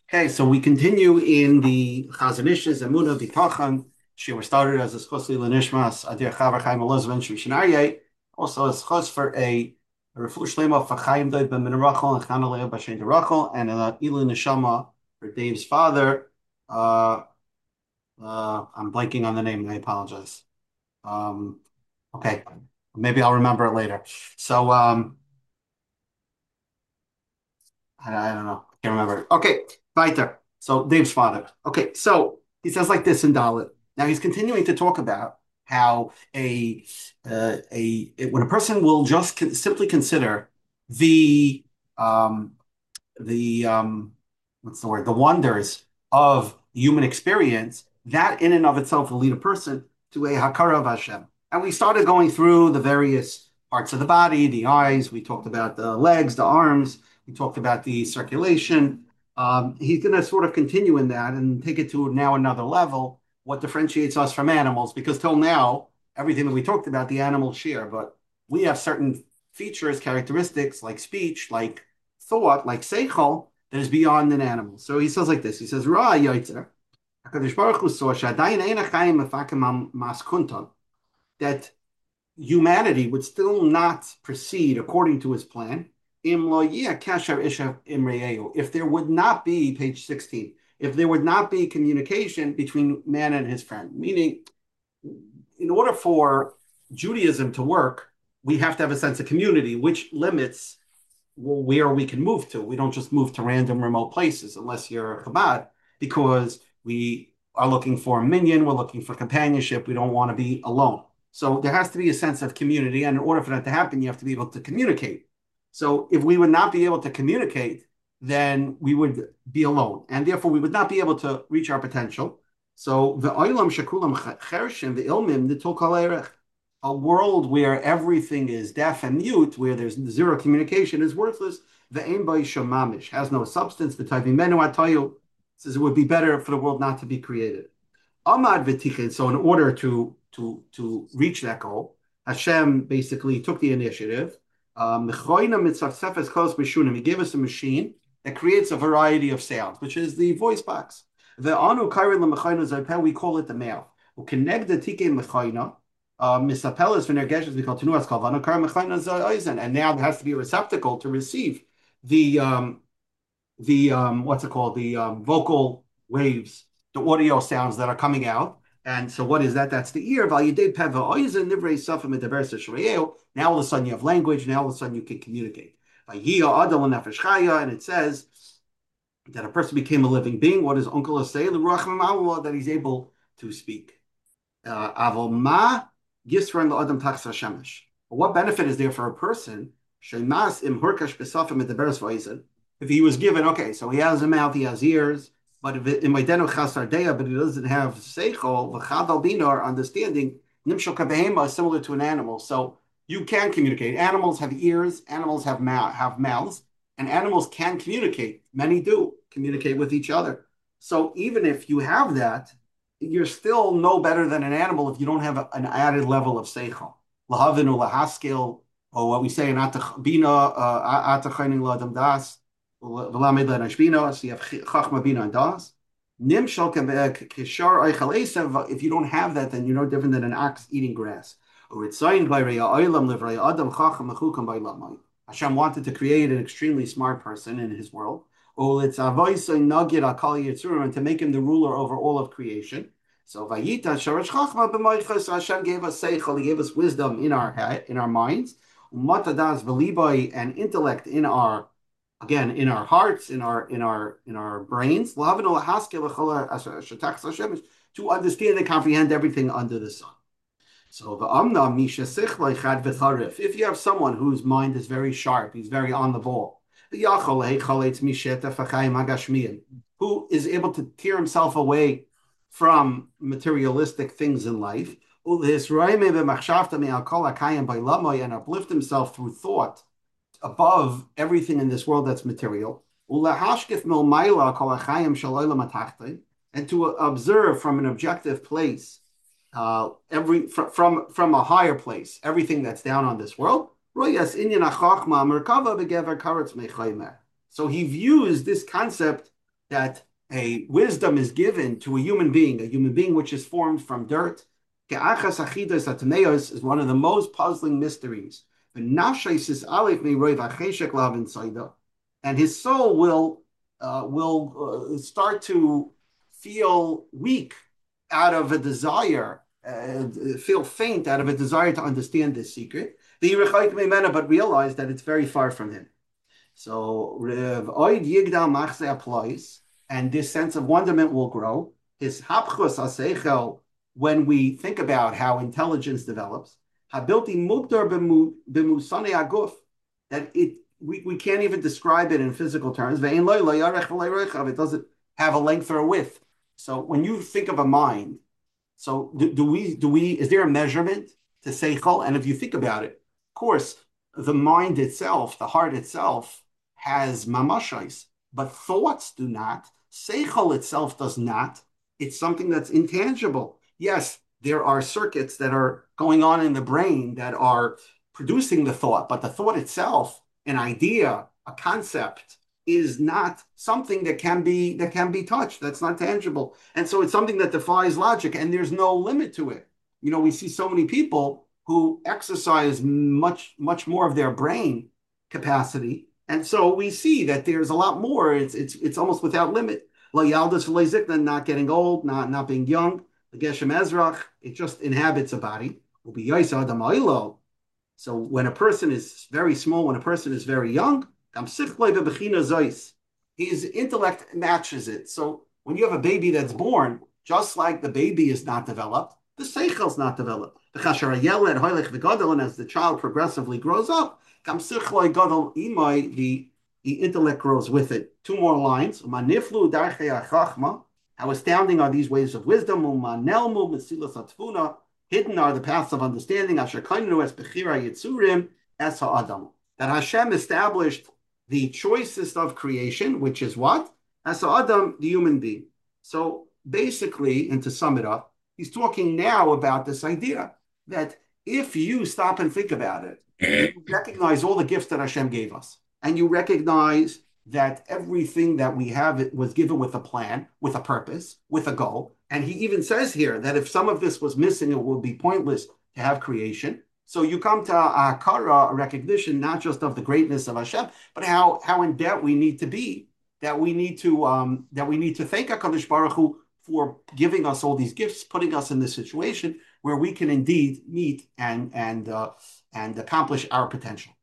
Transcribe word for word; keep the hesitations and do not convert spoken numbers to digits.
Okay, so we continue in the Chazon Ish's Emunah B'Tachan. She was started as a schos Nishmas Adir Chavar Chaim Elazar Shmishin Aryeh. Also a schos for a refuah shlema for Chaim Doid Ben Rachel and Chanalei Bashen Rachel, and an Ilu Neshama for Dave's father. Uh, uh, I'm blanking on the name. I apologize. Um, okay, maybe I'll remember it later. So um, I, I don't know. I can't remember. Okay, weiter. So Dave's father. Okay, so he says like this in Dalit. Now he's continuing to talk about how a uh, a when a person will just con- simply consider the um, the um, what's the word? The wonders of human experience, that in and of itself will lead a person to a hakara of Hashem. And we started going through the various parts of the body, the eyes. We talked about the legs, the arms. We talked about the circulation. Um, he's going to sort of continue in that and take it to now another level. What differentiates us from animals? Because till now, everything that we talked about, the animals share, but we have certain features, characteristics like speech, like thought, like seichel, that is beyond an animal. So he says like this. He says, Ra Yaitzer, HaKadosh Baruch Hu saw Shadayin Ein HaChaim Mefakim Maskunton, that humanity would still not proceed according to his plan. Im lo yeh kasher isha imreyu. If there would not be, page sixteen, if there would not be communication between man and his friend, meaning in order for Judaism to work, we have to have a sense of community, which limits well, where we can move to. We don't just move to random remote places unless you're Chabad, because we are looking for a minion, we're looking for companionship, we don't want to be alone. So there has to be a sense of community, and in order for that to happen, you have to be able to communicate. So if we would not be able to communicate, then we would be alone, and therefore we would not be able to reach our potential. So the oilam shakulam chershim the ilmim nitul kol erech, a world where everything is deaf and mute, where there's zero communication, is worthless. The aim by shamamish has no substance. The typing menu atayu says it would be better for the world not to be created. Amad v'tichin. So in order to to to reach that goal, Hashem basically took the initiative. Um, he gave us a machine that creates a variety of sounds, which is the voice box. The anu kairin we call it the mouth. Connect the tike mechaina. Misapelas v'nergeshes we call tenuas kalvano kar mechaina zayzen, and now there has to be a receptacle to receive the um, the um, what's it called, the um, vocal waves, the audio sounds that are coming out. And so what is that? That's the ear. Now all of a sudden you have language. Now all of a sudden you can communicate. And it says that a person became a living being. What does Uncle say? That he's able to speak. Uh, what benefit is there for a person if he was given, okay, so he has a mouth, he has ears, but if it, in Maidenu Chasardea, but he doesn't have seichel, v'chadal binar, understanding, nimshal kabehema is similar to an animal. So you can communicate. Animals have ears, animals have mouth, have mouths, and animals can communicate. Many do communicate with each other. So even if you have that, you're still no better than an animal if you don't have a, an added level of seichel. Lahavinu lahaskil, or what we say in Atachbina, Atachainin ladam das, V'lamed lenashbina, so you have chachma bina and das. Nimshal kishar eichel esav. If you don't have that, then you're no different than an ox eating grass. Uritzayin b'rei ha'olam livrei adam chacham mechukam b'lamai. Hashem wanted to create an extremely smart person in His world. Ulitzavoisay nagir akal yitzurim, and to make him the ruler over all of creation. So vayita sharash chachma b'moichas. Hashem gave us seichel. He gave us wisdom in our head, in our minds. Umatadas v'libai, and intellect in our, again, in our hearts, in our in our in our brains, to understand and comprehend everything under the sun. So the amna misha sichlei chad v'charif. If you have someone whose mind is very sharp, he's very on the ball, who is able to tear himself away from materialistic things in life, and uplift himself through thought above everything in this world that's material, and to observe from an objective place, uh, every fr- from from a higher place, everything that's down on this world. So he views this concept that a wisdom is given to a human being, a human being which is formed from dirt. Ke'achas achidas atmeos is one of the most puzzling mysteries. And his soul will uh, will uh, start to feel weak out of a desire, uh, feel faint out of a desire to understand this secret. But realize that it's very far from him. So Rev Oid Yigdal Machze applies, and this sense of wonderment will grow. His hapchus aseichel, when we think about how intelligence develops, habilti mugdar b'musane aguf, that it we, we can't even describe it in physical terms. It doesn't have a length or a width. So when you think of a mind, so do, do we do we is there a measurement to seichel? And if you think about it, of course, the mind itself, the heart itself, has mamashais, but thoughts do not. Seichel itself does not. It's something that's intangible. Yes, there are circuits that are going on in the brain that are producing the thought, but the thought itself, an idea, a concept, is not something that can be that can be touched. That's not tangible, and so it's something that defies logic, and there's no limit to it. You know, we see so many people who exercise much much more of their brain capacity, and so we see that there's a lot more. It's it's it's almost without limit. La yaldus v'leizikna, not getting old, not not being young. The geshem ezrach, it just inhabits a body. So when a person is very small, when a person is very young, his intellect matches it. So when you have a baby that's born, just like the baby is not developed, the seichel is not developed. And as the child progressively grows up, the, the intellect grows with it. Two more lines. How astounding are these ways of wisdom? Hidden are the paths of understanding. That Hashem established the choicest of creation, which is what? As Adam, the human being. So basically, and to sum it up, he's talking now about this idea that if you stop and think about it, you recognize all the gifts that Hashem gave us, and you recognize that everything that we have was given with a plan, with a purpose, with a goal. And he even says here that if some of this was missing, it would be pointless to have creation. So you come to a akara, a recognition, not just of the greatness of Hashem, but how, how in debt we need to be, that we need to um, that we need to thank HaKadosh Baruch Hu for giving us all these gifts, putting us in this situation where we can indeed meet and and uh, and accomplish our potential.